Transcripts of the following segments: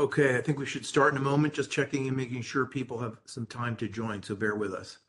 Okay, I think we should start in a moment, just checking and making sure people have some time to join, so bear with us.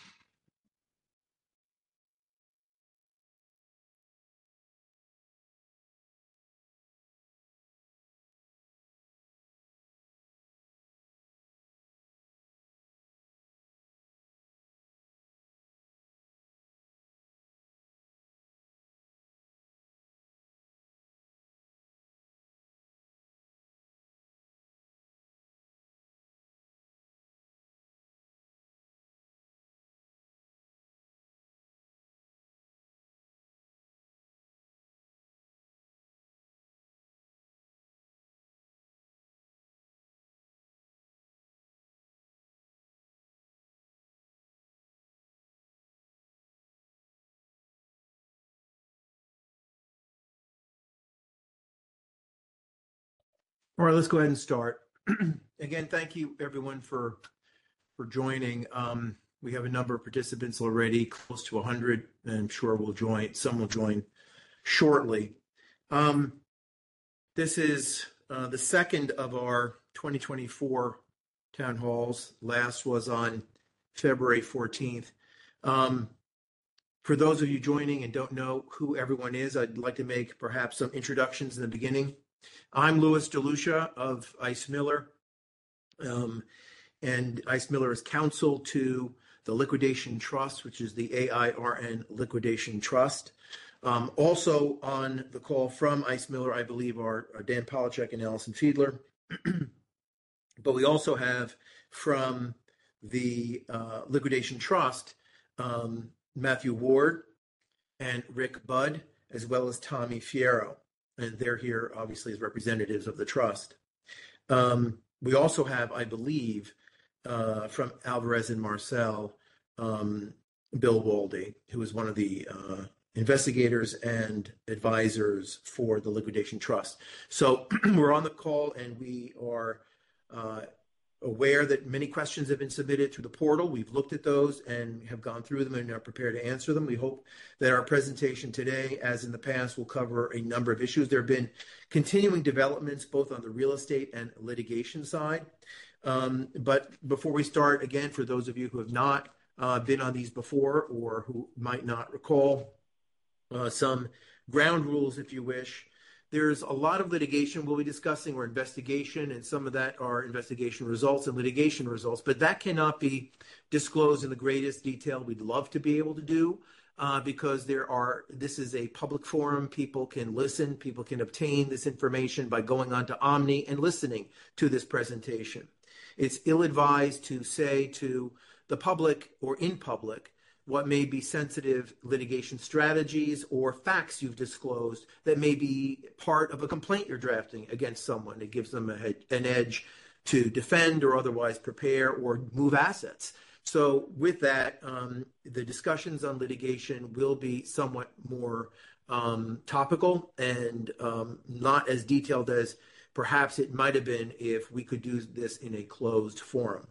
All right, let's go ahead and start. Again, thank you everyone for joining. We have a number of participants already, close to 100, and I'm sure some will join shortly. This is the second of our 2024 town halls. Last was on February 14th. For those of you joining and don't know who everyone is, I'd like to make perhaps some introductions in the beginning. I'm Louis DeLucia of Ice Miller, and Ice Miller is counsel to the Liquidation Trust, which is the AIRN Liquidation Trust. Also on the call from Ice Miller, I believe, are Dan Polachek and Allison Fiedler. But we also have from the Liquidation Trust, Matthew Ward and Rick Budd, as well as Tommy Fierro. And they're here, obviously, as representatives of the trust. We also have, I believe, from Alvarez and Marcel, Bill Waldy, who is one of the investigators and advisors for the Liquidation Trust. So we're on the call, and we are aware that many questions have been submitted through the portal. We've looked at those and have gone through them and are prepared to answer them. We hope that our presentation today, as in the past, will cover a number of issues. There have been continuing developments both on the real estate and litigation side. But before we start, again, for those of you who have not been on these before or who might not recall, some ground rules, if you wish. There's a lot of litigation we'll be discussing, or investigation, and some of that are investigation results and litigation results, but that cannot be disclosed in the greatest detail we'd love to be able to do, because this is a public forum. People can listen, people can obtain this information by going on to Omni and listening to this presentation. It's ill-advised to say to the public or in public what may be sensitive litigation strategies or facts you've disclosed that may be part of a complaint you're drafting against someone. It gives them an edge to defend or otherwise prepare or move assets. So with that, the discussions on litigation will be somewhat more topical and not as detailed as perhaps it might have been if we could do this in a closed forum.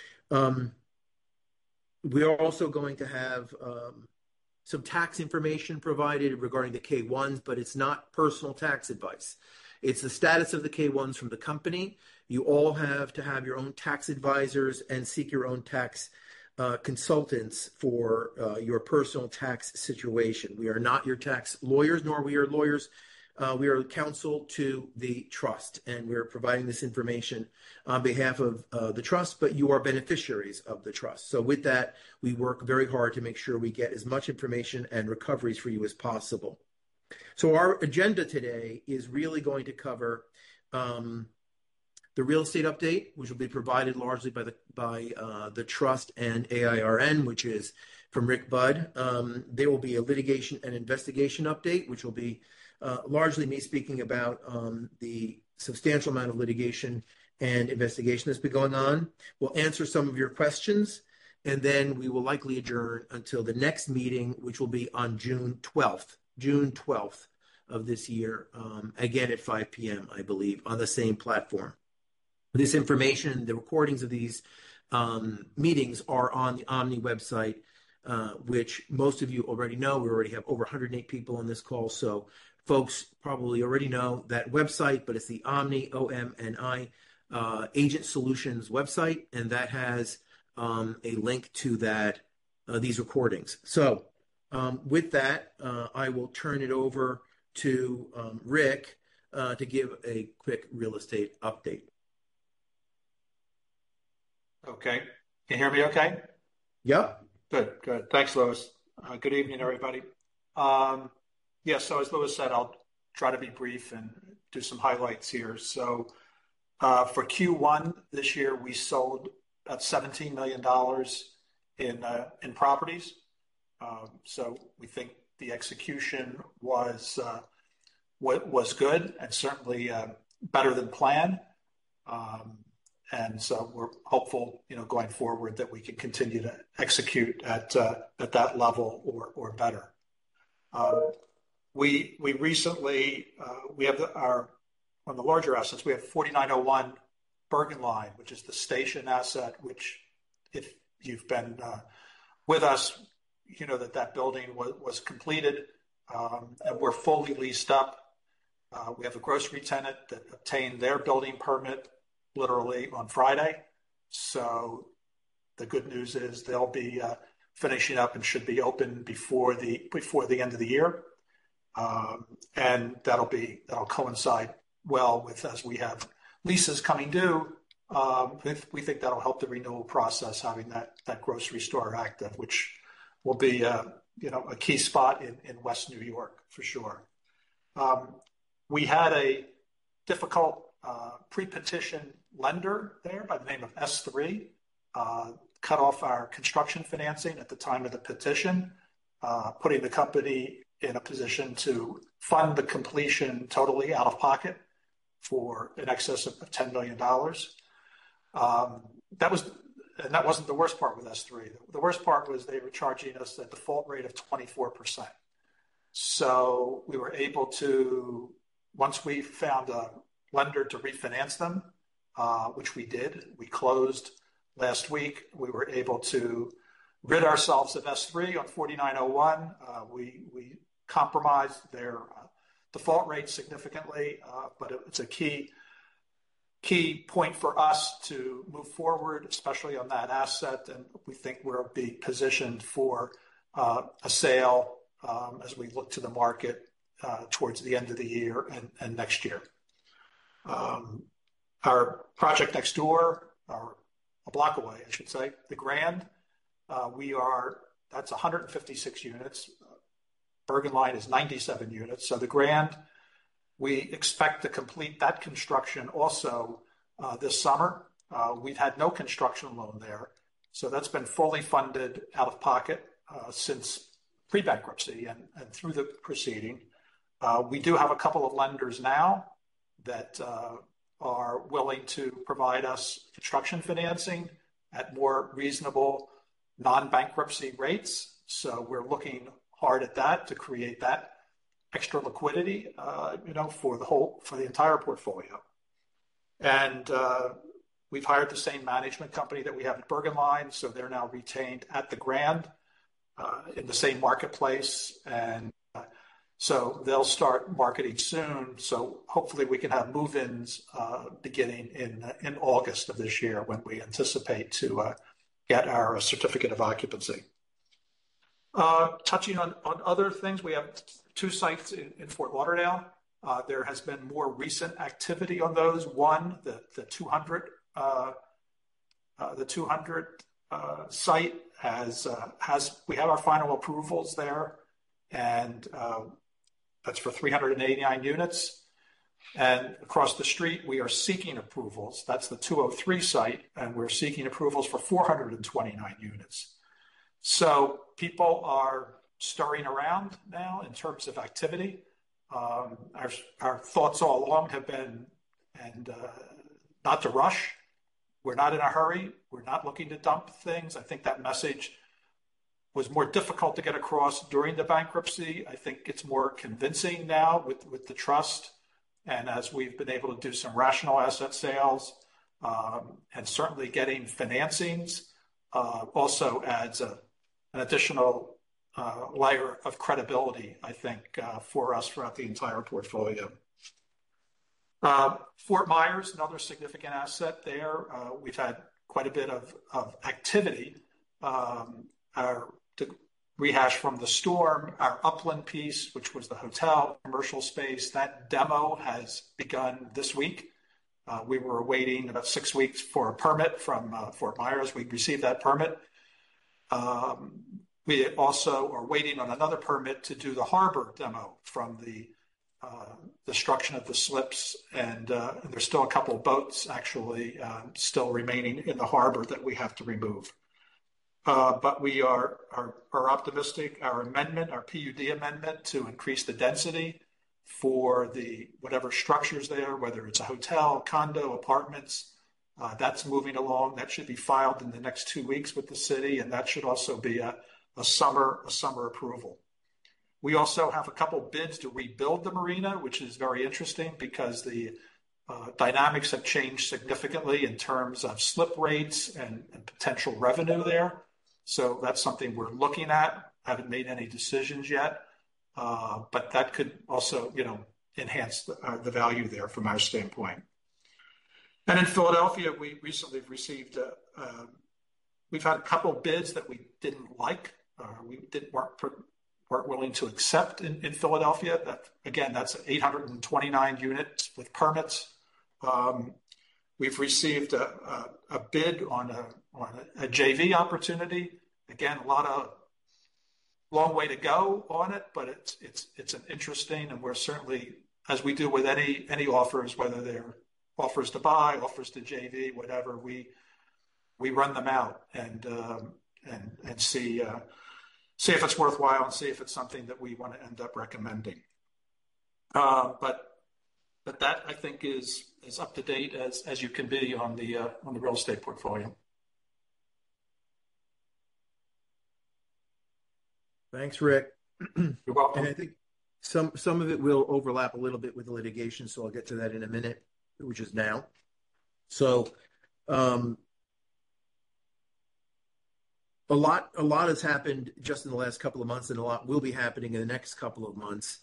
We are also going to have some tax information provided regarding the K-1s, but it's not personal tax advice. It's the status of the K-1s from the company. You all have to have your own tax advisors and seek your own tax consultants for your personal tax situation. We are not your tax lawyers, nor we are lawyers. We are counsel to the trust, and we're providing this information on behalf of the trust, but you are beneficiaries of the trust. So with that, we work very hard to make sure we get as much information and recoveries for you as possible. So our agenda today is really going to cover the real estate update, which will be provided largely by the trust and AIRN, which is from Rick Budd. There will be a litigation and investigation update, which will be largely me speaking about the substantial amount of litigation and investigation that's been going on. We'll answer some of your questions, and then we will likely adjourn until the next meeting, which will be on June 12th of this year, again at 5 p.m., I believe, on the same platform. This information, the recordings of these meetings are on the Omni website, which most of you already know. We already have over 108 people on this call, so folks probably already know that website, but it's the Omni, OMNI, Agent Solutions website, and that has a link to these recordings. So with that, I will turn it over to Rick to give a quick real estate update. Okay. Can you hear me okay? Yep. Good. Thanks, Louis. Good evening, everybody. So as Louis said, I'll try to be brief and do some highlights here. So for Q1 this year, we sold about $17 million in properties. So we think the execution was good and certainly better than planned. And so we're hopeful, going forward that we can continue to execute at that level or better. We recently we have on the larger assets, we have 4901 Bergen Line, which is the station asset, which if you've been with us, you know that building was completed and we're fully leased up. We have a grocery tenant that obtained their building permit literally on Friday. So the good news is they'll be finishing up and should be open before the end of the year. And that'll coincide well with, as we have leases coming due. We think that'll help the renewal process, having that grocery store active, which will be a key spot in West New York for sure. We had a difficult pre-petition lender there by the name of S3 cut off our construction financing at the time of the petition, putting the company in a position to fund the completion totally out of pocket for in excess of $10 million. That wasn't the worst part with S3. The worst part was they were charging us a default rate of 24%. So we were able to, once we found a lender to refinance them, which we did, we closed last week. We were able to rid ourselves of S3 on 4901. We compromised their default rate significantly, but it's a key point for us to move forward, especially on that asset. And we think we'll be positioned for a sale as we look to the market towards the end of the year and next year. Our project next door, or a block away, I should say, the Grand, that's 156 units. Bergen Line is 97 units. So the Grand, we expect to complete that construction also this summer. We've had no construction loan there. So that's been fully funded out of pocket since pre-bankruptcy and through the proceeding. We do have a couple of lenders now that are willing to provide us construction financing at more reasonable non-bankruptcy rates. So we're looking hard at that to create that extra liquidity, for the entire portfolio. And we've hired the same management company that we have at Bergen Line, so they're now retained at the Grand in the same marketplace, and so they'll start marketing soon. So hopefully we can have move-ins beginning in August of this year, when we anticipate to get our certificate of occupancy. Touching on other things, we have 2 sites in Fort Lauderdale. There has been more recent activity on those. One, the 200 site we have our final approvals there, and that's for 389 units. And across the street, we are seeking approvals. That's the 203 site, and we're seeking approvals for 429 units. So people are stirring around now in terms of activity. Our thoughts all along have been, and not to rush. We're not in a hurry. We're not looking to dump things. I think that message was more difficult to get across during the bankruptcy. I think it's more convincing now with the trust. And as we've been able to do some rational asset sales, and certainly getting financings also adds an additional layer of credibility, I think, for us throughout the entire portfolio. Fort Myers, another significant asset there. We've had quite a bit of activity. To rehash from the storm, our Upland piece, which was the hotel commercial space, that demo has begun this week. We were waiting about 6 weeks for a permit from Fort Myers. We received that permit. We also are waiting on another permit to do the harbor demo from the destruction of the slips, and there's still a couple of boats actually still remaining in the harbor that we have to remove. But we are optimistic. Our amendment, our PUD amendment to increase the density for the whatever structures there, whether it's a hotel, condo, apartments, that's moving along. That should be filed in the next 2 weeks with the city, and that should also be a summer approval. We also have a couple bids to rebuild the marina, which is very interesting because the dynamics have changed significantly in terms of slip rates and potential revenue there. So that's something we're looking at. Haven't made any decisions yet, but that could also, enhance the value there from our standpoint. And in Philadelphia, we recently received. We've had a couple bids that we didn't like. We weren't willing to accept in Philadelphia. That's 829 units with permits. We've received a bid on a JV opportunity. Again, long way to go on it, but it's an interesting, and we're certainly, as we do with any offers, whether they're offers to buy, offers to JV, whatever, we run them out and see if it's worthwhile and see if it's something that we want to end up recommending. But that, I think, is up to date as you can be on the real estate portfolio. Thanks, Rick. You're welcome. And I think some of it will overlap a little bit with the litigation, so I'll get to that in a minute, which is now. So a lot has happened just in the last couple of months, and a lot will be happening in the next couple of months.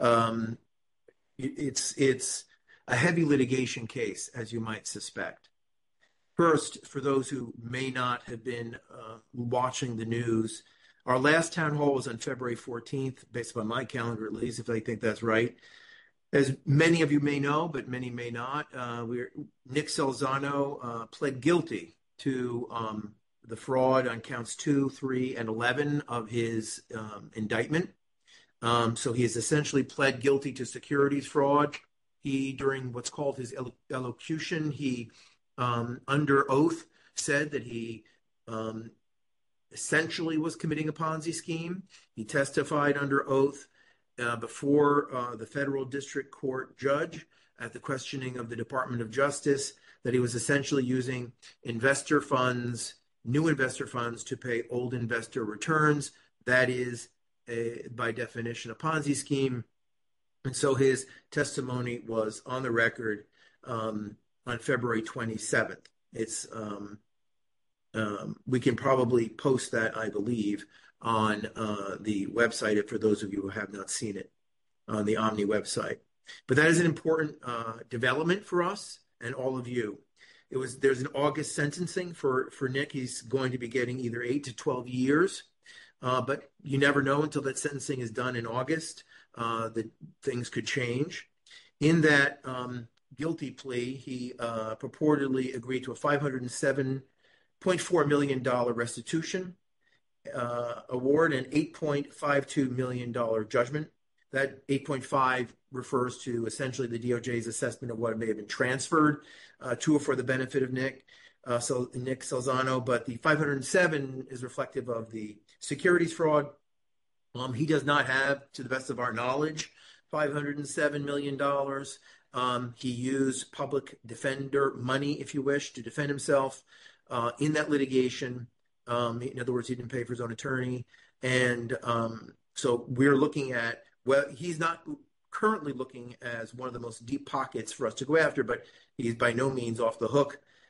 It's a heavy litigation case, as you might suspect. First, for those who may not have been watching the news, our last town hall was on February 14th, based on my calendar at least, if I think that's right. As many of you may know, but many may not, Nick Salzano pled guilty to the fraud on counts 2, 3, and 11 of his indictment. So he has essentially pled guilty to securities fraud. He, during what's called his elocution, he under oath said that he essentially was committing a Ponzi scheme. He testified under oath before the federal district court judge at the questioning of the Department of Justice that he was essentially using investor funds, new investor funds, to pay old investor returns. That is, by definition, a Ponzi scheme. And so his testimony was on the record on February 27th. It's we can probably post that, I believe, on the website for those of you who have not seen it on the Omni website. But that is an important development for us and all of you. There's an August sentencing for Nick. He's going to be getting either 8 to 12 years, but you never know until that sentencing is done in August. That things could change. In that guilty plea, he purportedly agreed to a $507.4 million restitution award and $8.52 million judgment. That 8.5 refers to essentially the DOJ's assessment of what may have been transferred to or for the benefit of Nick Salzano, but the 507 is reflective of the securities fraud. He does not have, to the best of our knowledge, $507 million. He used public defender money, if you wish, to defend himself in that litigation. In other words, he didn't pay for his own attorney. And so we're looking at, well, he's not currently looking as one of the most deep pockets for us to go after, but he's by no means off the hook.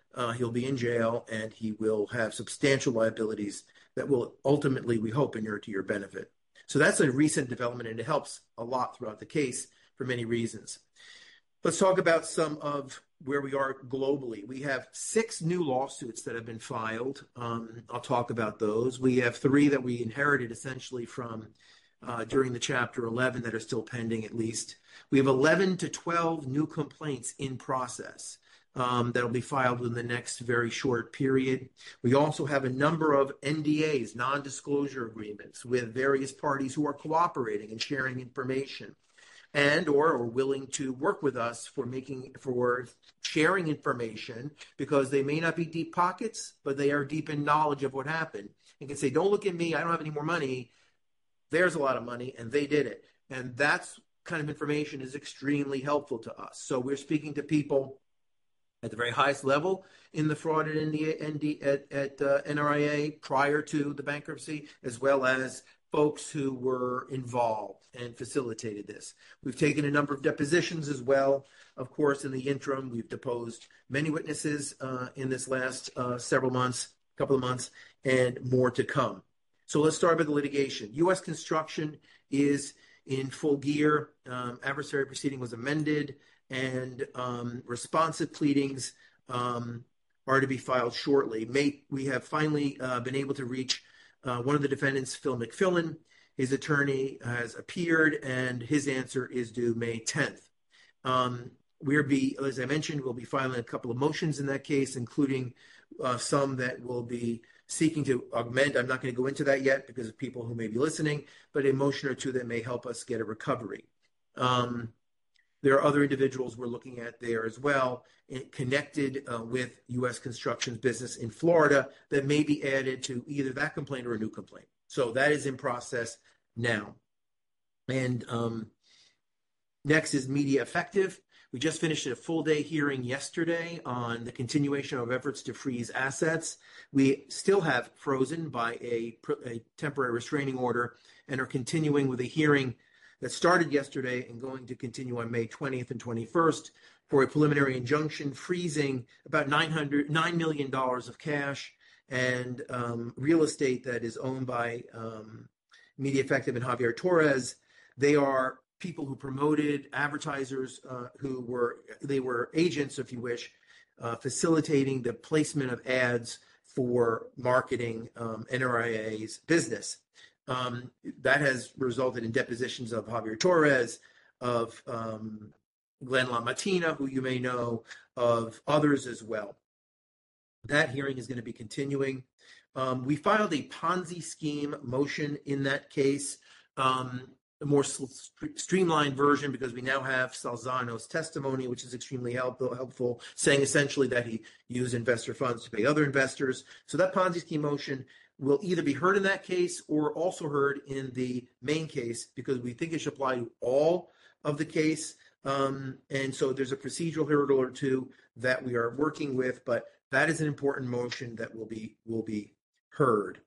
He'll be in jail, and he will have substantial liabilities that will ultimately, we hope, inure to your benefit. So that's a recent development, and it helps a lot throughout the case for many reasons. Let's talk about some of where we are globally. We have 6 new lawsuits that have been filed. I'll talk about those. We have 3 that we inherited essentially from during the Chapter 11 that are still pending at least. We have 11 to 12 new complaints in process that'll be filed within the next very short period. We also have a number of NDAs, non-disclosure agreements, with various parties who are cooperating and sharing information and or are willing to work with us for sharing information, because they may not be deep pockets, but they are deep in knowledge of what happened and can say, don't look at me, I don't have any more money. There's a lot of money, and they did it. And that's kind of information is extremely helpful to us. So we're speaking to people at the very highest level in the fraud at NRIA prior to the bankruptcy, as well as folks who were involved and facilitated this. We've taken a number of depositions as well. Of course, in the interim, we've deposed many witnesses in this last couple of months, and more to come. So let's start with the litigation. U.S. Construction is in full gear. Adversary proceeding was amended, and responsive pleadings are to be filed shortly. We have finally been able to reach one of the defendants, Phil McFillin. His attorney has appeared, and his answer is due May 10th. As I mentioned, we'll be filing a couple of motions in that case, including some that will be seeking to augment. I'm not going to go into that yet because of people who may be listening, but a motion or two that may help us get a recovery. There are other individuals we're looking at there as well, connected with U.S. Construction's business in Florida, that may be added to either that complaint or a new complaint. So that is in process now. And next is Media Effective. We just finished a full-day hearing yesterday on the continuation of efforts to freeze assets. We still have frozen by a temporary restraining order and are continuing with a hearing that started yesterday and going to continue on May 20th and 21st for a preliminary injunction freezing about $9 million of cash and real estate that is owned by Media Effective and Javier Torres. They are people who promoted, advertisers who were agents, if you wish, facilitating the placement of ads for marketing NRIA's business. That has resulted in depositions of Javier Torres, of Glenn LaMattina, who you may know, of others as well. That hearing is going to be continuing. We filed a Ponzi scheme motion in that case, a more streamlined version, because we now have Salzano's testimony, which is extremely helpful, saying essentially that he used investor funds to pay other investors. So that Ponzi scheme motion will either be heard in that case or also heard in the main case, because we think it should apply to all of the case. And so there's a procedural hurdle or two that we are working with, but that is an important motion that will be heard.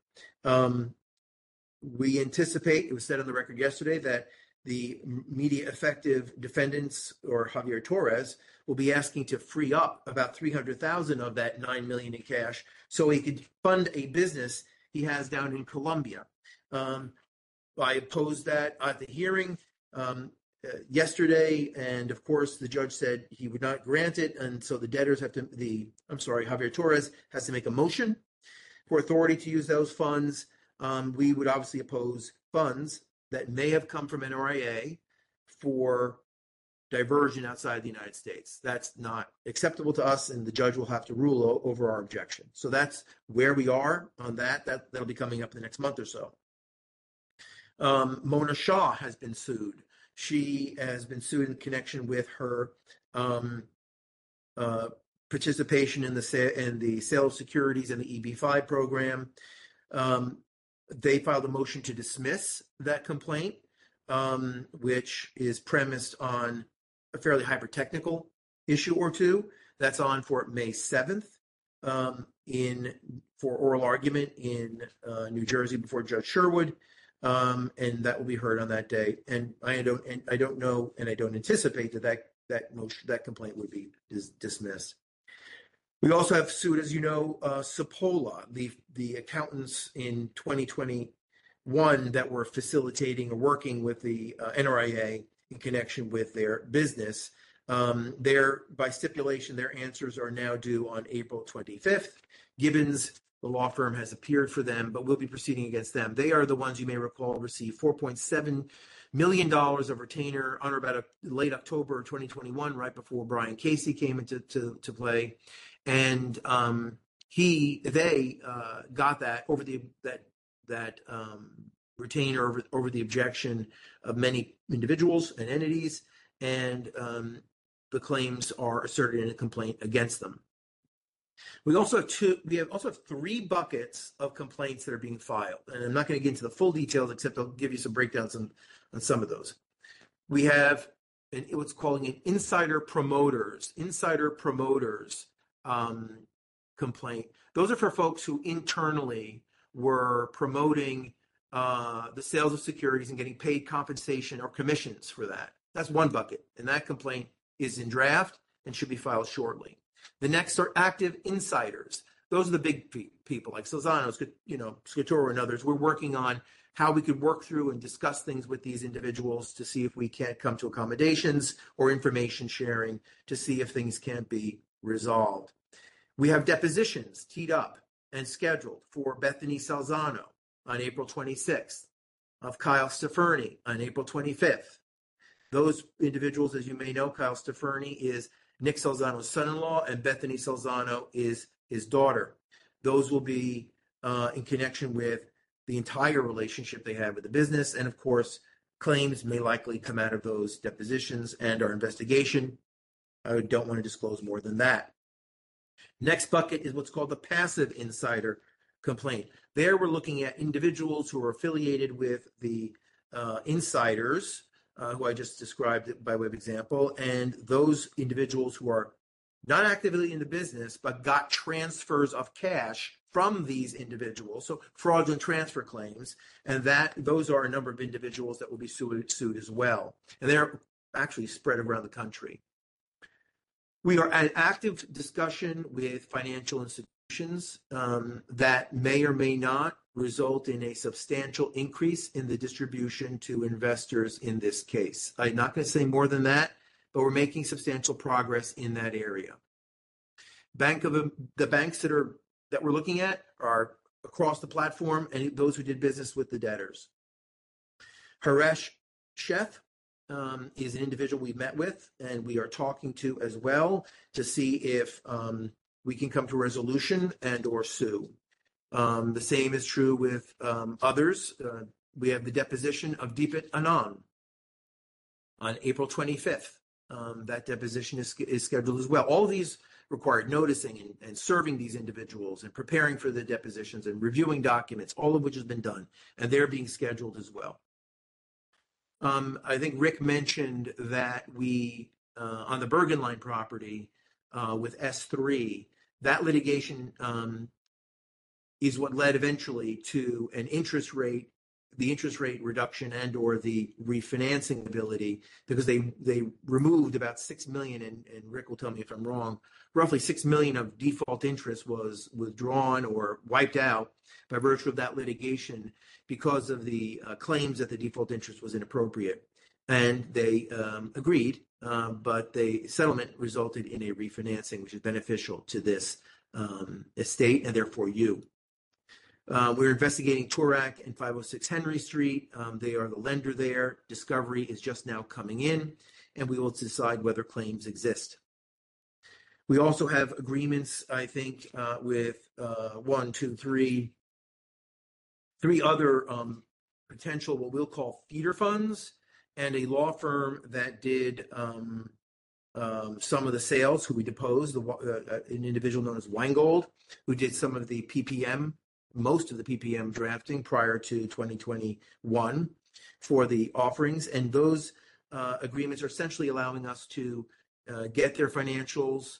We anticipate, it was said on the record yesterday, that the Media Effective defendants, or Javier Torres, will be asking to free up about $300,000 of that $9 million in cash so he could fund a business he has down in Colombia. I opposed that at the hearing yesterday, and of course the judge said he would not grant it, and so the debtors Javier Torres has to make a motion for authority to use those funds. We would obviously oppose funds that may have come from NRIA for diversion outside the United States. That's not acceptable to us, and the judge will have to rule over our objection. So that's where we are on that. That'll be coming up in the next month or so. Mona Shaw has been sued. She has been sued in connection with her participation in the sale of securities in the EB-5 program. They filed a motion to dismiss that complaint, which is premised on a fairly hyper-technical issue or two. That's on for May 7th for oral argument in New Jersey before Judge Sherwood, and that will be heard on that day. And I don't know, and I don't anticipate that complaint would be dismissed. We also have sued, as you know, Sapola, the accountants in 2021 that were facilitating or working with the NRIA in connection with their business. By stipulation, their answers are now due on April 25th. Gibbons, the law firm, has appeared for them, but we'll be proceeding against them. They are the ones, you may recall, received $4.7 million of retainer on or about late October 2021, right before Brian Casey came into play. And they got that over that retainer over the objection of many individuals and entities, and the claims are asserted in a complaint against them. We also have three buckets of complaints that are being filed, and I'm not going to get into the full details, except I'll give you some breakdowns on some of those. We have what's calling an insider promoters complaint. Those are for folks who internally were promoting the sales of securities and getting paid compensation or commissions for that. That's one bucket, and that complaint is in draft and should be filed shortly. The next are active insiders. Those are the big people like Salzano, Scatoro, and others. We're working on how we could work through and discuss things with these individuals to see if we can't come to accommodations or information sharing to see if things can't be resolved. We have depositions teed up and scheduled for Bethany Salzano on April 26th, of Kyle Steferni on April 25th. Those individuals, as you may know, Kyle Steferni is Nick Salzano's son-in-law, and Bethany Salzano is his daughter. Those will be in connection with the entire relationship they have with the business, and of course, claims may likely come out of those depositions and our investigation. I don't want to disclose more than that. Next bucket is what's called the passive insider complaint. There we're looking at individuals who are affiliated with the insiders, who I just described by way of example, and those individuals who are not actively in the business but got transfers of cash from these individuals, so fraudulent transfer claims, and those are a number of individuals that will be sued as well, and they're actually spread around the country. We are at active discussion with financial institutions that may or may not result in a substantial increase in the distribution to investors in this case. I'm not going to say more than that, but we're making substantial progress in that area. The banks that we're looking at are across the platform, and those who did business with the debtors. Haresh Sheth is an individual we met with and we are talking to as well to see if we can come to a resolution and or sue. The same is true with others. We have the deposition of Deepit Anand on April 25th. That deposition is scheduled as well. All of these required noticing and serving these individuals and preparing for the depositions and reviewing documents, all of which has been done, and they're being scheduled as well. I think Rick mentioned that we, on the Bergen Line property with S3, that litigation is what led eventually to the interest rate reduction and or the refinancing ability, because they removed about $6 million, and Rick will tell me if I'm wrong, roughly $6 million of default interest was withdrawn or wiped out by virtue of that litigation because of the claims that the default interest was inappropriate. And they agreed, but the settlement resulted in a refinancing, which is beneficial to this estate and therefore you. We're investigating Turak and 506 Henry Street. They are the lender there. Discovery is just now coming in, and we will decide whether claims exist. We also have agreements, I think, with three other potential, what we'll call feeder funds, and a law firm that did some of the sales, who we deposed, an individual known as Weingold, who did some of the PPM, most of the PPM drafting prior to 2021 for the offerings. And those agreements are essentially allowing us to get their financials,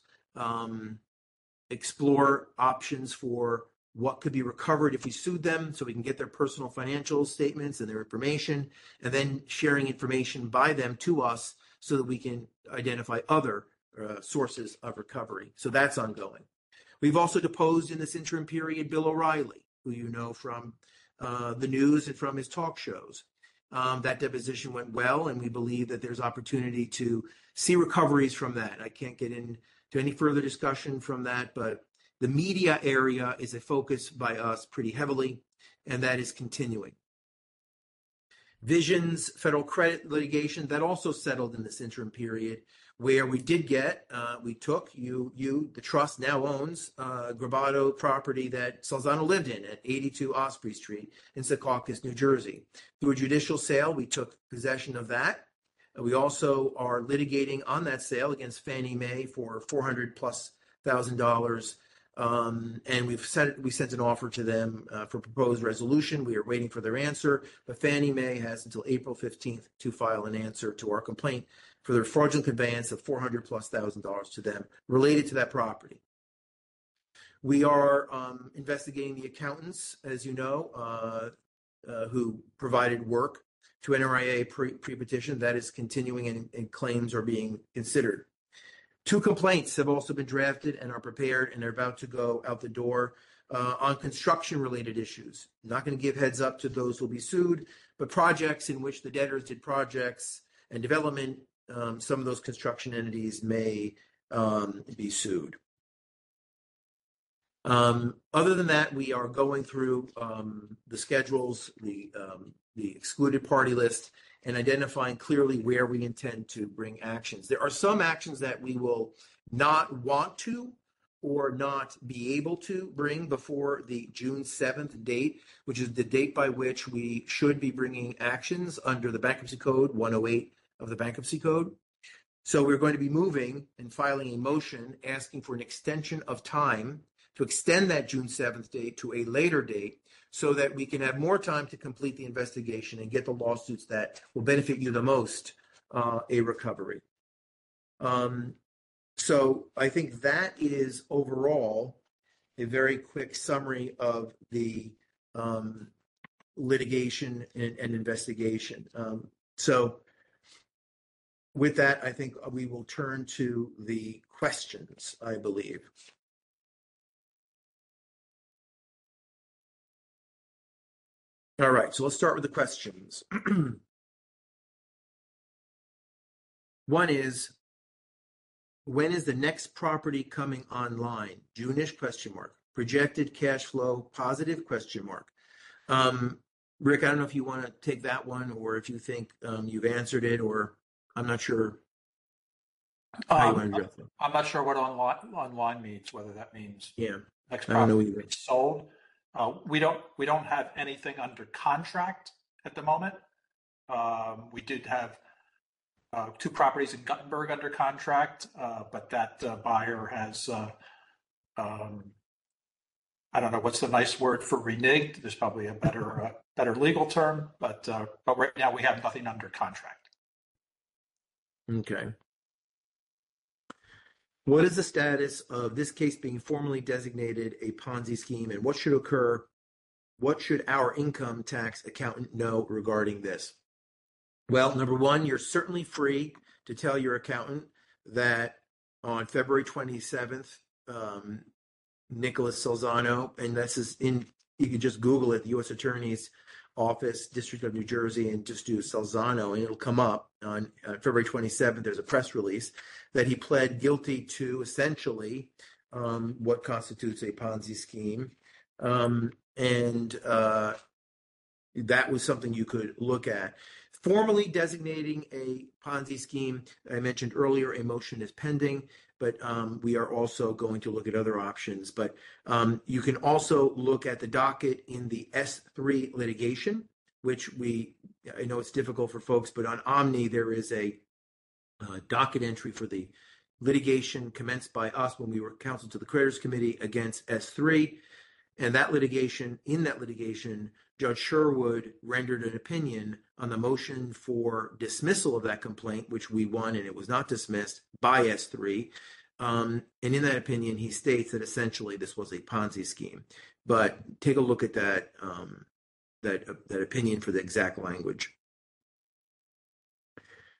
explore options for what could be recovered if we sued them, so we can get their personal financial statements and their information, and then sharing information by them to us so that we can identify other sources of recovery. So that's ongoing. We've also deposed in this interim period Bill O'Reilly, who you know from the news and from his talk shows. That deposition went well, and we believe that there's opportunity to see recoveries from that. I can't get into any further discussion from that, but the media area is a focus by us pretty heavily, and that is continuing. Vision's federal credit litigation, that also settled in this interim period, where we did get, the trust now owns Grabado property that Salzano lived in at 82 Osprey Street in Secaucus, New Jersey. Through a judicial sale, we took possession of that. We also are litigating on that sale against Fannie Mae for $400,000+. And we sent an offer to them for proposed resolution. We are waiting for their answer, but Fannie Mae has until April 15th to file an answer to our complaint for their fraudulent conveyance of $400,000+ to them related to that property. We are investigating the accountants, as you know, who provided work to NRIA pre-petition. That is continuing, and claims are being considered. 2 complaints have also been drafted and are prepared, and they're about to go out the door on construction-related issues. I'm not going to give heads up to those who will be sued, but projects in which the debtors did projects and development, some of those construction entities may be sued. Other than that, we are going through the schedules, the excluded party list, and identifying clearly where we intend to bring actions. There are some actions that we will not want to or not be able to bring before the June 7th date, which is the date by which we should be bringing actions under the Bankruptcy Code 108 of the Bankruptcy Code. So we're going to be moving and filing a motion asking for an extension of time to extend that June 7th date to a later date, so that we can have more time to complete the investigation and get the lawsuits that will benefit you the most a recovery. So I think that is overall a very quick summary of the litigation and investigation. So with that, I think we will turn to the questions, I believe. All right, so let's start with the questions. One is, when is the next property coming online? June-ish, ? Projected cash flow positive ? Rick, I don't know if you want to take that one, or if you think you've answered it, or I'm not sure how you want to address it. I'm not sure what online means, whether that means next I don't know property either. sold. We don't have anything under contract at the moment. We did have 2 properties in Guttenberg under contract, but that buyer has, I don't know what's the nice word for reneged. There's probably a better legal term, but right now we have nothing under contract. Okay. What is the status of this case being formally designated a Ponzi scheme, and what should occur? What should our income tax accountant know regarding this? Well, number one, you're certainly free to tell your accountant that on February 27th, Nicholas Salzano, and this is you can just Google it, the U.S. Attorney's Office, District of New Jersey, and just do Salzano, and it'll come up on February 27th. There's a press release that he pled guilty to essentially what constitutes a Ponzi scheme. And that was something you could look at. Formally designating a Ponzi scheme, I mentioned earlier, a motion is pending, but we are also going to look at other options. But you can also look at the docket in the S3 litigation, which I know it's difficult for folks, but on Omni there is a docket entry for the litigation commenced by us when we were counsel to the creditors committee against S3. And in that litigation, Judge Sherwood rendered an opinion on the motion for dismissal of that complaint, which we won, and it was not dismissed by S3. And in that opinion, he states that essentially this was a Ponzi scheme. But take a look at that opinion for the exact language.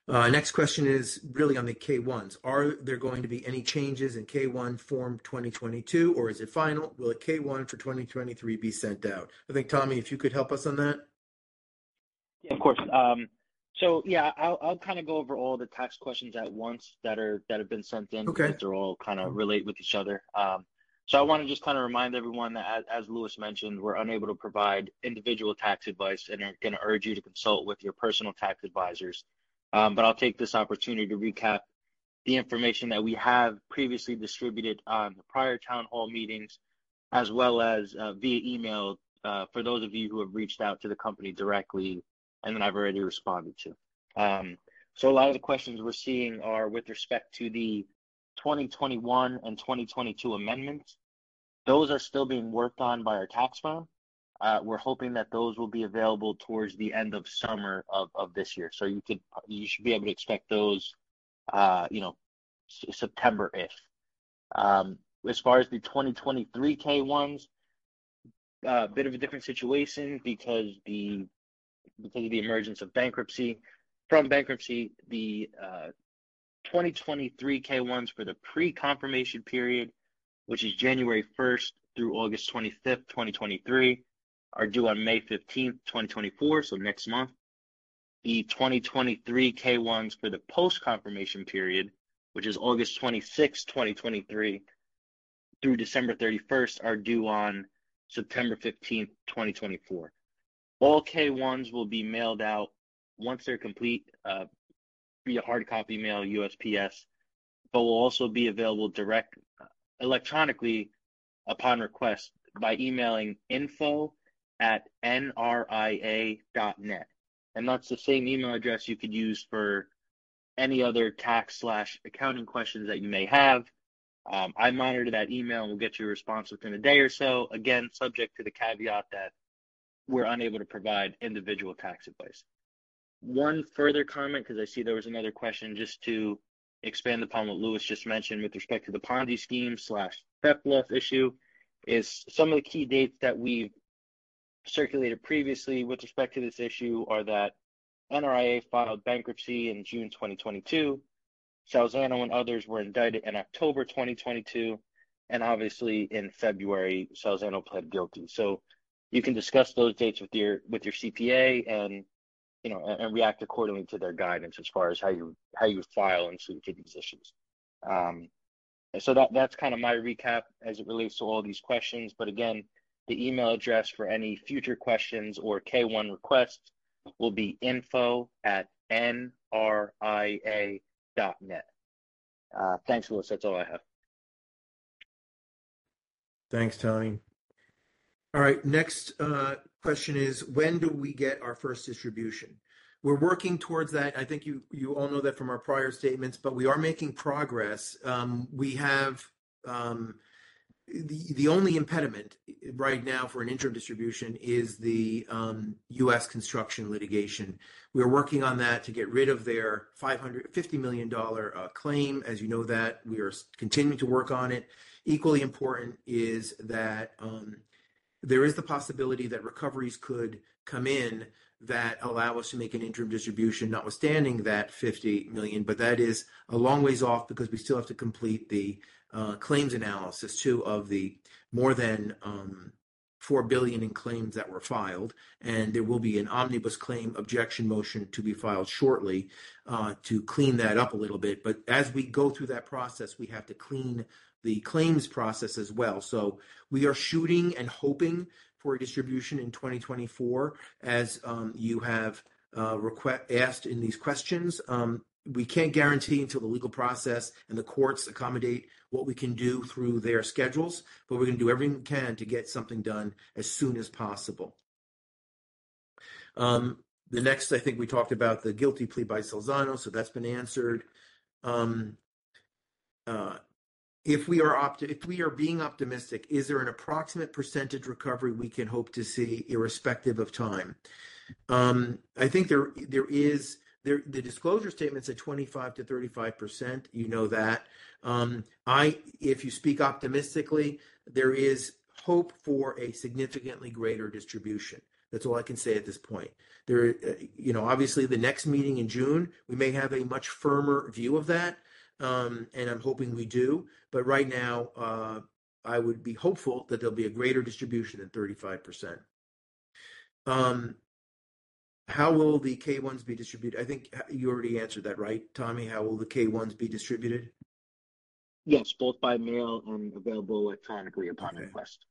Next question is really on the K-1s. Are there going to be any changes in K-1 Form 2022, or is it final? Will a K-1 for 2023 be sent out? I think, Tommy, if you could help us on that. Yeah, of course. So yeah, I'll kind of go over all the tax questions at once that have been sent in Okay. because they're all kind of relate with each other. So I want to just kind of remind everyone that as Louis mentioned, we're unable to provide individual tax advice and are going to urge you to consult with your personal tax advisors. But I'll take this opportunity to recap the information that we have previously distributed on the prior town hall meetings, as well as via email for those of you who have reached out to the company directly and then I've already responded to. So a lot of the questions we're seeing are with respect to the 2021 and 2022 amendments. Those are still being worked on by our tax firm. We're hoping that those will be available towards the end of summer of this year. So you should be able to expect those, September-ish. As far as the 2023 K1s, a bit of a different situation because of the emergence of bankruptcy. From bankruptcy, the 2023 K1s for the pre-confirmation period, which is January 1st through August 25th, 2023, are due on May 15th, 2024, so next month. The 2023 K1s for the post-confirmation period, which is August 26th, 2023, through December 31st, are due on September 15th, 2024. All K1s will be mailed out once they're complete via hard copy mail, USPS, but will also be available direct electronically upon request by emailing info@nria.net. And that's the same email address you could use for any other tax/accounting questions that you may have. I monitor that email and will get you a response within a day or so, again, subject to the caveat that we're unable to provide individual tax advice. One further comment, because I see there was another question, just to expand upon what Louis just mentioned with respect to the Ponzi scheme / theft loss issue, is some of the key dates that we've circulated previously with respect to this issue are that NRIA filed bankruptcy in June 2022, Salzano and others were indicted in October 2022, and obviously in February, Salzano pled guilty. So you can discuss those dates with your CPA and react accordingly to their guidance as far as how you file and suit to these issues. So that's kind of my recap as it relates to all these questions. But again, the email address for any future questions or K1 requests will be info@nria.net. Thanks, Louis. That's all I have. Thanks, Tommy. All right, next question is, when do we get our first distribution? We're working towards that. I think you all know that from our prior statements, but we are making progress. We have the only impediment right now for an interim distribution is the U.S. construction litigation. We're working on that to get rid of their $550 million claim. As you know that, we are continuing to work on it. Equally important is that there is the possibility that recoveries could come in that allow us to make an interim distribution, notwithstanding that $50 million, but that is a long ways off because we still have to complete the claims analysis too of the more than $4 billion in claims that were filed, and there will be an omnibus claim objection motion to be filed shortly to clean that up a little bit. But as we go through that process, we have to clean the claims process as well. So we are shooting and hoping for a distribution in 2024, as you have asked in these questions. We can't guarantee until the legal process and the courts accommodate what we can do through their schedules, but we're going to do everything we can to get something done as soon as possible. The next, I think we talked about the guilty plea by Salzano, so that's been answered. If we are being optimistic, is there an approximate percentage recovery we can hope to see irrespective of time? I think there is. The disclosure statements at 25 to 35%. You know that. If you speak optimistically, there is hope for a significantly greater distribution. That's all I can say at this point. There, obviously the next meeting in June, we may have a much firmer view of that, and I'm hoping we do. But right now, I would be hopeful that there'll be a greater distribution than 35%. How will the K1s be distributed? I think you already answered that, right, Tommy? How will the K1s be distributed? Yes, both by mail and available electronically upon Okay. request.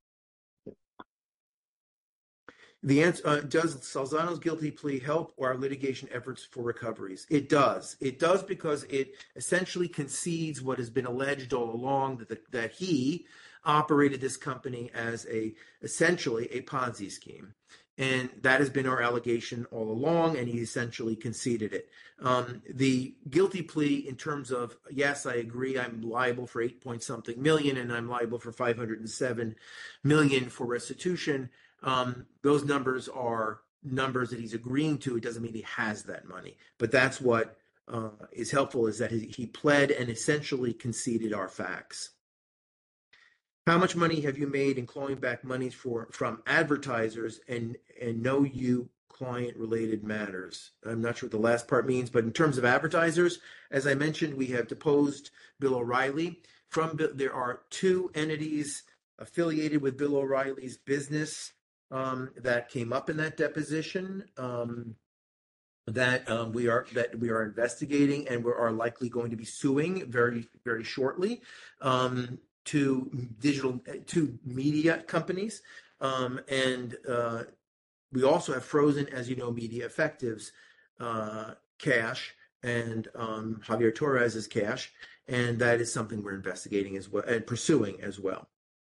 The answer, does Salzano's guilty plea help our litigation efforts for recoveries? It does. It does because it essentially concedes what has been alleged all along, that he operated this company as essentially a Ponzi scheme. And that has been our allegation all along, and he essentially conceded it. The guilty plea, in terms of, yes, I agree, I'm liable for 8-point-something million, and I'm liable for 507 million for restitution. Those numbers are numbers that he's agreeing to. It doesn't mean he has that money, but that's what is helpful, is that he pled and essentially conceded our facts. How much money have you made in clawing back monies from advertisers and no you client related matters? I'm not sure what the last part means, but in terms of advertisers, as I mentioned, we have deposed Bill O'Reilly. There are 2 entities affiliated with Bill O'Reilly's business that came up in that deposition that we are investigating, and we are likely going to be suing very, very shortly. To media companies, and we also have frozen, as you know, Media Effectives cash and Javier Torres's cash, and that is something we're investigating as well and pursuing as well.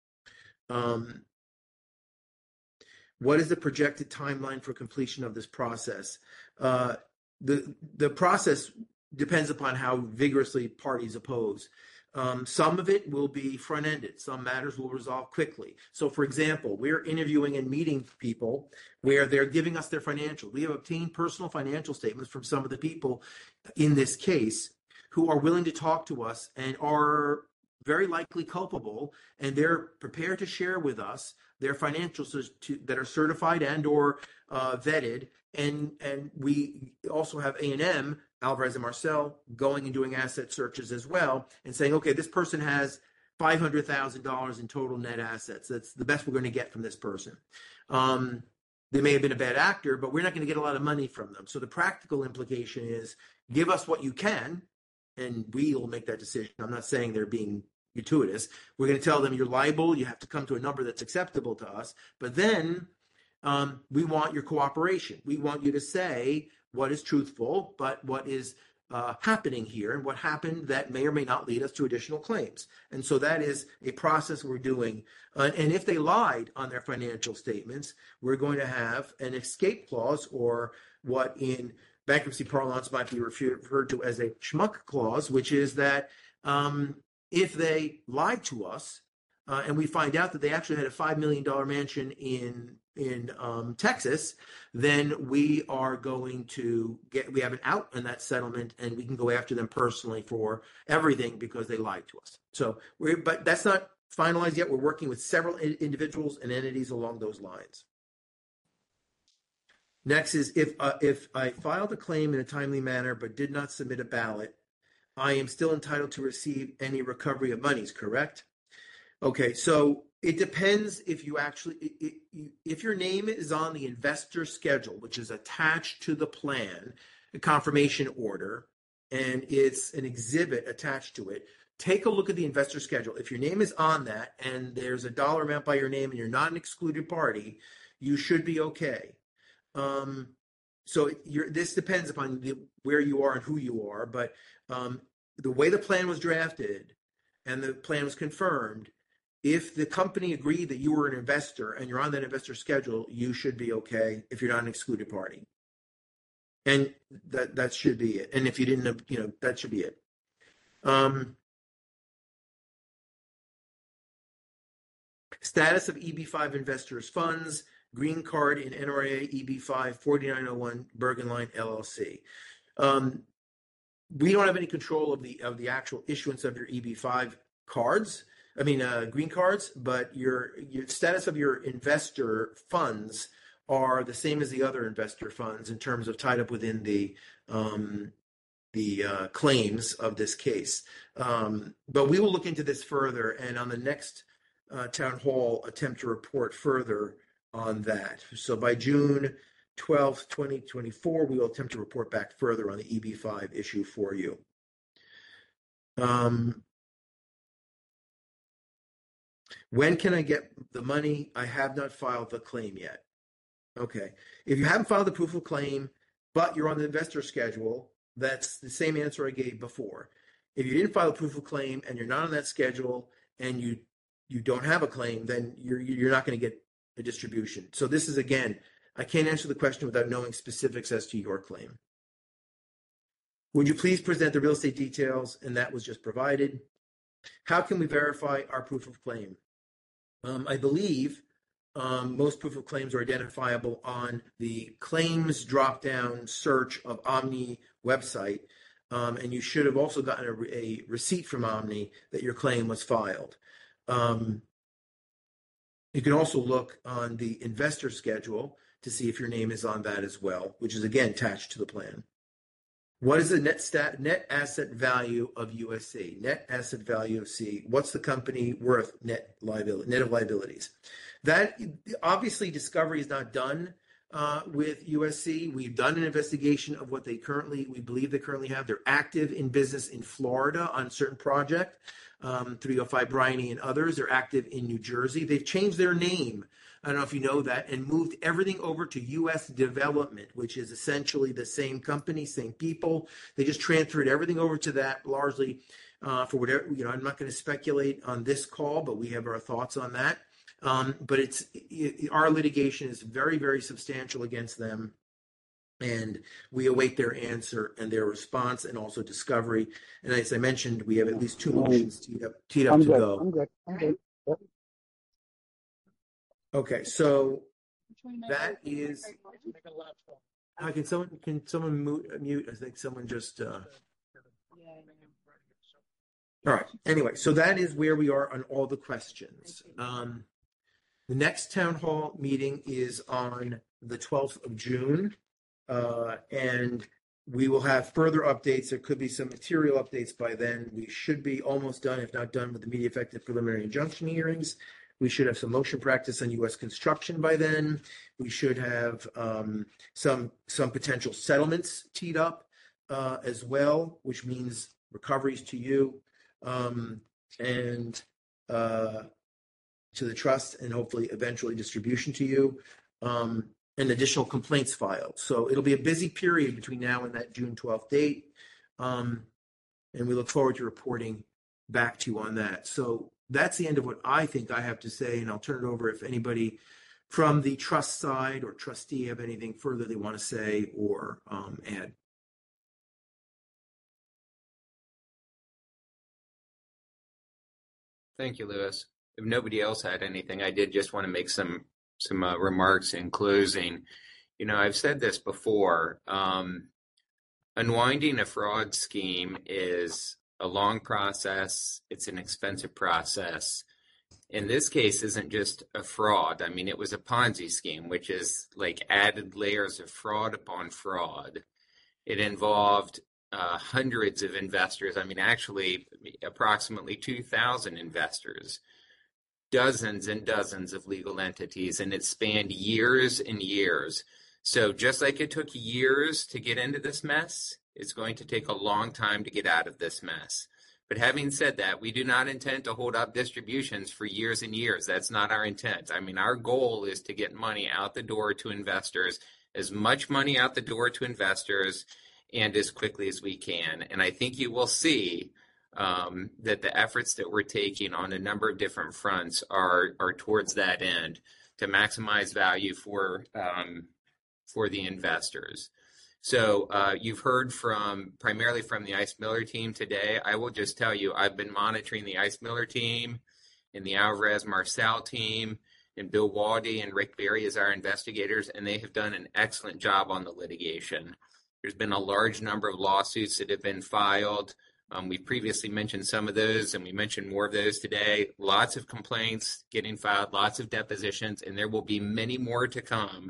What is the projected timeline for completion of this process? The process depends upon how vigorously parties oppose. Some of it will be front-ended. Some matters will resolve quickly. So, for example, we're interviewing and meeting people where they're giving us their financial. We have obtained personal financial statements from some of the people in this case who are willing to talk to us and are very likely culpable, and they're prepared to share with us their financials that are certified and or vetted. And we also have A&M, Alvarez and Marcel, going and doing asset searches as well and saying, okay, this person has $500,000 in total net assets. That's the best we're going to get from this person. They may have been a bad actor, but we're not going to get a lot of money from them. So the practical implication is, give us what you can, and we'll make that decision. I'm not saying they're being gratuitous. We're going to tell them you're liable. You have to come to a number that's acceptable to us. But then we want your cooperation. We want you to say what is truthful, but what is happening here and what happened that may or may not lead us to additional claims. And so that is a process we're doing. And if they lied on their financial statements, we're going to have an escape clause, or what in bankruptcy parlance might be referred to as a schmuck clause, which is that if they lied to us and we find out that they actually had a $5 million mansion in Texas, then we are going to we have an out in that settlement, and we can go after them personally for everything because they lied to us. So but that's not finalized yet. We're working with several individuals and entities along those lines. Next is, if I filed a claim in a timely manner but did not submit a ballot, I am still entitled to receive any recovery of monies, correct? Okay, so it depends if you actually, if your name is on the investor schedule, which is attached to the plan, a confirmation order, and it's an exhibit attached to it, take a look at the investor schedule. If your name is on that and there's a dollar amount by your name and you're not an excluded party, you should be okay. So this depends upon where you are and who you are, but the way the plan was drafted and the plan was confirmed, if the company agreed that you were an investor and you're on that investor schedule, you should be okay if you're not an excluded party. And that should be it. And if you didn't, that should be it. Status of EB5 investors funds, green card in NRA EB5 4901 Bergen Line LLC. We don't have any control of the actual issuance of your EB5 cards. Green cards, but your status of your investor funds are the same as the other investor funds in terms of tied up within the claims of this case. But we will look into this further, and on the next town hall, attempt to report further on that. So by June 12th, 2024, we will attempt to report back further on the EB5 issue for you. When can I get the money? I have not filed the claim yet. Okay. If you haven't filed the proof of claim, but you're on the investor schedule, that's the same answer I gave before. If you didn't file a proof of claim and you're not on that schedule and you don't have a claim, then you're not going to get a distribution. So this is, again, I can't answer the question without knowing specifics as to your claim. Would you please present the real estate details? And that was just provided. How can we verify our proof of claim? I believe most proof of claims are identifiable on the claims drop-down search of Omni website, and you should have also gotten a receipt from Omni that your claim was filed. You can also look on the investor schedule to see if your name is on that as well, which is again attached to the plan. What is the net asset value of USC? Net asset value of C. What's the company worth net of liabilities? That obviously Discovery is not done with USC. We've done an investigation of what we believe they currently have. They're active in business in Florida on a certain project, 305 Bryony and others. They're active in New Jersey. They've changed their name, I don't know if you know that, and moved everything over to U.S. Development, which is essentially the same company, same people. They just transferred everything over to that largely for whatever, I'm not going to speculate on this call, but we have our thoughts on that. But our litigation is very, very substantial against them, and we await their answer and their response, and also Discovery. And as I mentioned, we have at least 2 motions teed up to go. I'm good. Yep. Okay, so that is. Can someone mute? I think someone just. All right. Anyway, so that is where we are on all the questions. The next town hall meeting is on the 12th of June, and we will have further updates. There could be some material updates by then. We should be almost done, if not done, with the media effective preliminary injunction hearings. We should have some motion practice on U.S. construction by then. We should have some potential settlements teed up as well, which means recoveries to you and to the trust, and hopefully eventually distribution to you, and additional complaints filed. So it'll be a busy period between now and that June 12th date, and we look forward to reporting back to you on that. So that's the end of what I think I have to say, and I'll turn it over if anybody from the trust side or trustee have anything further they want to say or add. Thank you, Louis. If nobody else had anything, I did just want to make some remarks in closing. I've said this before. Unwinding a fraud scheme is a long process. It's an expensive process. In this case, isn't just a fraud. I mean, it was a Ponzi scheme, which is like added layers of fraud upon fraud. It involved hundreds of investors. I mean, actually, approximately 2,000 investors, dozens and dozens of legal entities, and it spanned years and years. So just like it took years to get into this mess, it's going to take a long time to get out of this mess. But having said that, we do not intend to hold up distributions for years and years. That's not our intent. I mean, our goal is to get money out the door to investors, as much money out the door to investors, and as quickly as we can. And I think you will see that the efforts that we're taking on a number of different fronts are towards that end, to maximize value for the investors. So you've heard primarily from the Ice Miller team today. I will just tell you, I've been monitoring the Ice Miller team and the Alvarez Marcel team, and Bill Waldy and Rick Berry as our investigators, and they have done an excellent job on the litigation. There's been a large number of lawsuits that have been filed. We previously mentioned some of those, and we mentioned more of those today. Lots of complaints getting filed, lots of depositions, and there will be many more to come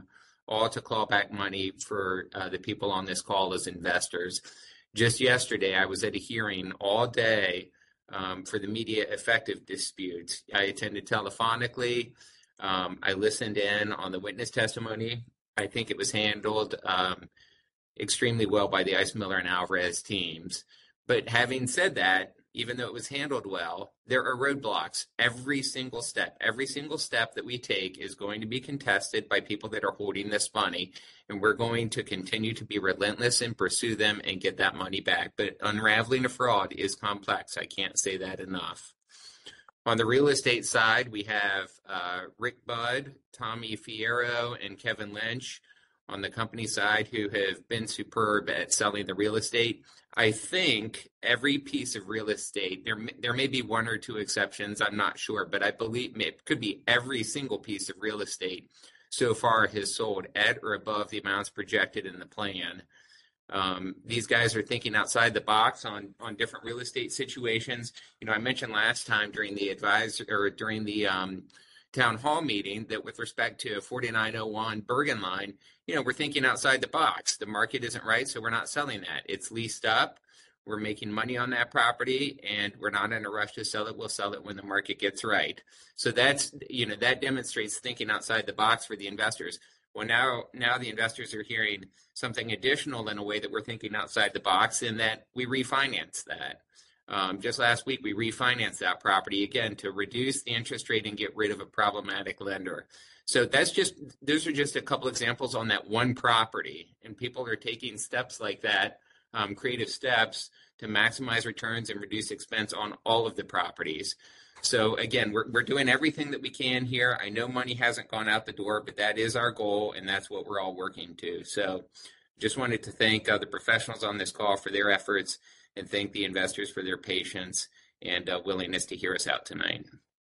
all to claw back money for the people on this call as investors. Just yesterday, I was at a hearing all day for the media effective dispute. I attended telephonically. I listened in on the witness testimony. I think it was handled extremely well by the Ice Miller and Alvarez teams. But having said that, even though it was handled well, there are roadblocks. Every single step that we take is going to be contested by people that are holding this money, and we're going to continue to be relentless and pursue them and get that money back. But unraveling a fraud is complex. I can't say that enough. On the real estate side, we have Rick Budd, Tommy Fierro, and Kevin Lynch on the company side who have been superb at selling the real estate. I think every piece of real estate, there may be one or two exceptions, I'm not sure, but I believe it could be every single piece of real estate so far has sold at or above the amounts projected in the plan. These guys are thinking outside the box on different real estate situations. I mentioned last time during the town hall meeting that with respect to 4901 Bergen Line, we're thinking outside the box. The market isn't right, so we're not selling that. It's leased up. We're making money on that property, and we're not in a rush to sell it. We'll sell it when the market gets right. So that's, that demonstrates thinking outside the box for the investors. Well, now the investors are hearing something additional in a way that we're thinking outside the box, in that we refinance that. Just last week, we refinanced that property again to reduce the interest rate and get rid of a problematic lender. So those are just a couple examples on that one property, and people are taking steps like that, creative steps to maximize returns and reduce expense on all of the properties. So again, we're doing everything that we can here. I know money hasn't gone out the door, but that is our goal, and that's what we're all working to. So just wanted to thank the professionals on this call for their efforts, and thank the investors for their patience and willingness to hear us out tonight.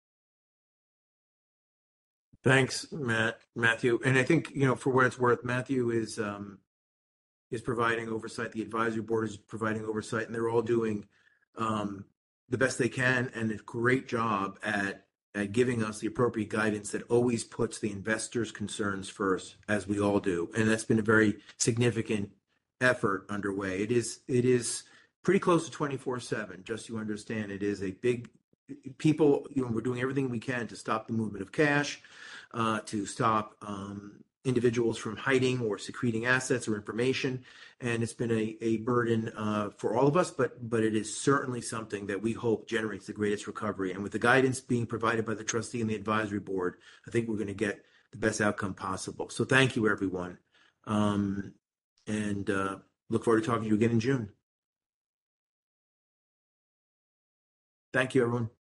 Thanks, Matthew. And I think, for what it's worth, Matthew is providing oversight. The advisory board is providing oversight, and they're all doing the best they can, and a great job at giving us the appropriate guidance that always puts the investors' concerns first, as we all do. And that's been a very significant effort underway. It is pretty close to 24/7, just so you understand. It is a big people, we're doing everything we can to stop the movement of cash, to stop individuals from hiding or secreting assets or information. And it's been a burden for all of us, but it is certainly something that we hope generates the greatest recovery. And with the guidance being provided by the trustee and the advisory board, I think we're going to get the best outcome possible. So thank you, everyone. And look forward to talking to you again in June. Thank you, everyone.